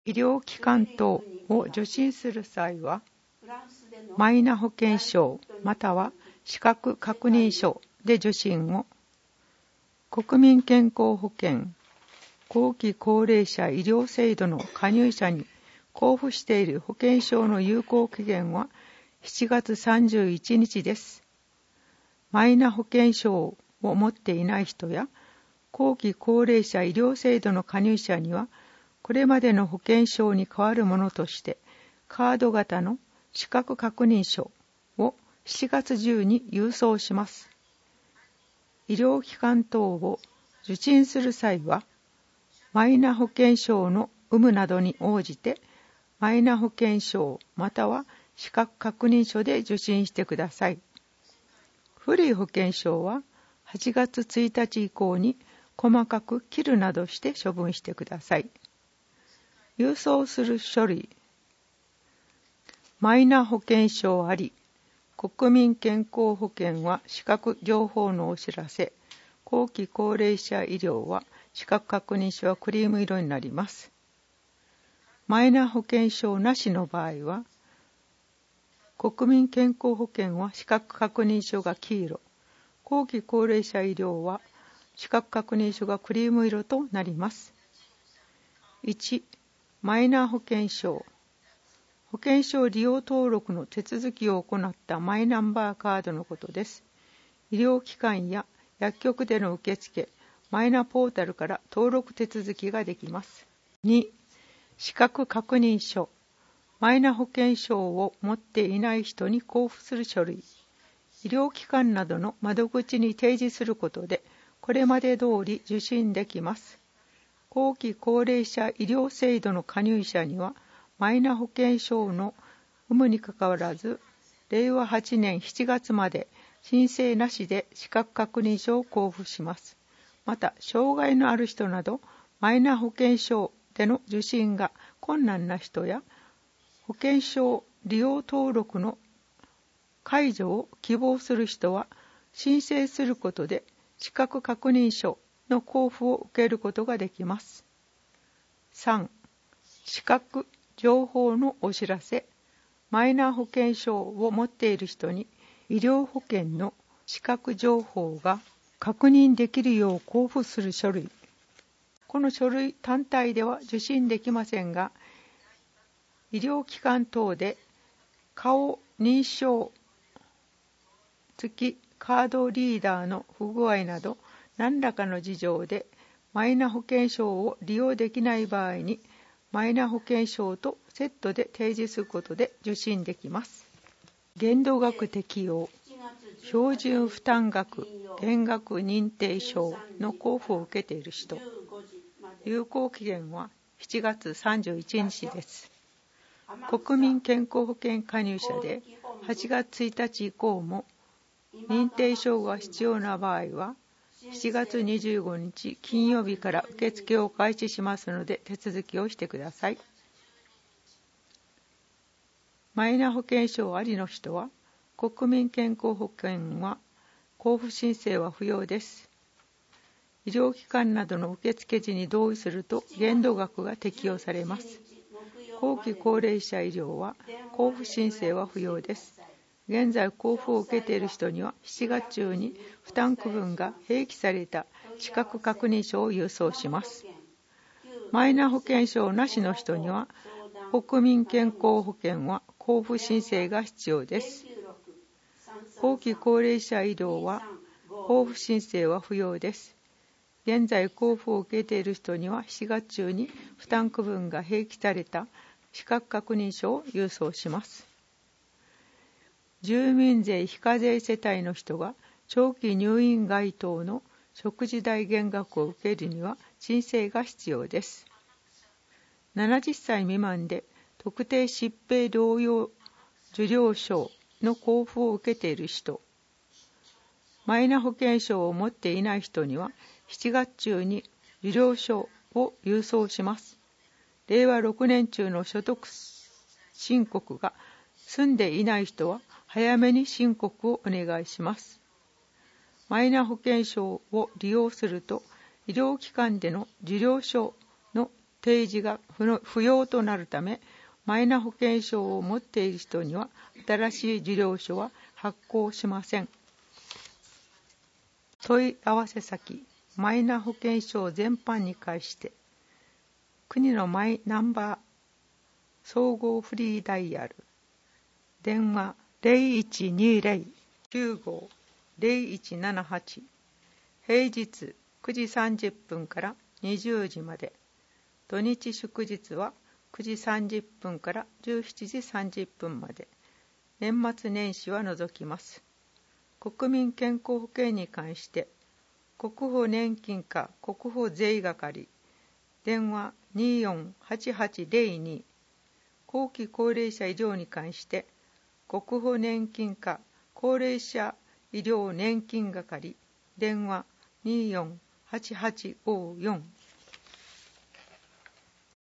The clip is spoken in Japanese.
医療機関等を受診する際は、マイナ保険証または資格確認書で受診を、国民健康保険後期高齢者医療制度の加入者に交付している保険証の有効期限は7月31日です。マイナ保険証を持っていない人や後期高齢者医療制度の加入者には、これまでの保険証に代わるものとしてカード型の資格確認書を7月中に郵送します。医療機関等を受診する際は、マイナ保険証の有無などに応じてマイナ保険証または資格確認書で受診してください。古い保険証は8月1日以降に細かく切るなどして処分してください。郵送する書類、マイナ保険証あり、国民健康保険は資格情報のお知らせ、後期高齢者医療は資格確認書はクリーム色になります。マイナ保険証なしの場合は、国民健康保険は資格確認書が黄色、後期高齢者医療は資格確認書がクリーム色となります。1、マイナ保険証。保険証利用登録の手続きを行ったマイナンバーカードのことです。医療機関や薬局での受付、マイナポータルから登録手続きができます。2、資格確認書。マイナ保険証を持っていない人に交付する書類。医療機関などの窓口に提示することで、これまで通り受診できます。後期高齢者医療制度の加入者には、マイナ保険証の有無にかかわらず、令和8年7月まで申請なしで資格確認書を交付します。また、障害のある人など、マイナ保険証での受診が困難な人や、保険証利用登録の解除を希望する人は、申請することで資格確認書の交付を受けることができます。3、資格情報のお知らせ。マイナ保険証を持っている人に医療保険の資格情報が確認できるよう交付する書類。この書類単体では受診できませんが、医療機関等で顔認証付きカードリーダーの不具合など何らかの事情でマイナ保険証を利用できない場合に、マイナ保険証とセットで提示することで受診できます。限度額適用、標準負担額減額認定証の交付を受けている人、有効期限は7月31日です。国民健康保険加入者で8月1日以降も認定証が必要な場合は、7月25日金曜日から受付を開始しますので手続きをしてください。マイナ保険証ありの人は、国民健康保険は交付申請は不要です。医療機関などの受付時に同意すると限度額が適用されます。後期高齢者医療は交付申請は不要です。現在交付を受けている人には7月中に負担区分が併記された資格確認書を郵送します。マイナ保険証なしの人には国民健康保険は交付申請が必要です。後期高齢者医療は交付申請は不要です。現在交付を受けている人には7月中に負担区分が併記された資格確認書を郵送します。住民税非課税世帯の人が長期入院該当の食事代減額を受けるには申請が必要です。70歳未満で特定疾病療養受領証の交付を受けている人、マイナ保険証を持っていない人には7月中に受領証を郵送します。令和6年中の所得申告が済んでいない人は早めに申告をお願いします。マイナ保険証を利用すると医療機関での受領証の提示が不要となるため、マイナ保険証を持っている人には新しい受領書は発行しません。問い合わせ先、マイナ保険証全般に関して国のマイナンバー総合フリーダイヤル、電話 0120-95-0178、平日9時30分から20時まで、土日祝日は9時30分から17時30分まで、年末年始は除きます。国民健康保険に関して、国保年金課国保税係、電話248802、後期高齢者医療に関して、国保年金課高齢者医療年金係、電話248854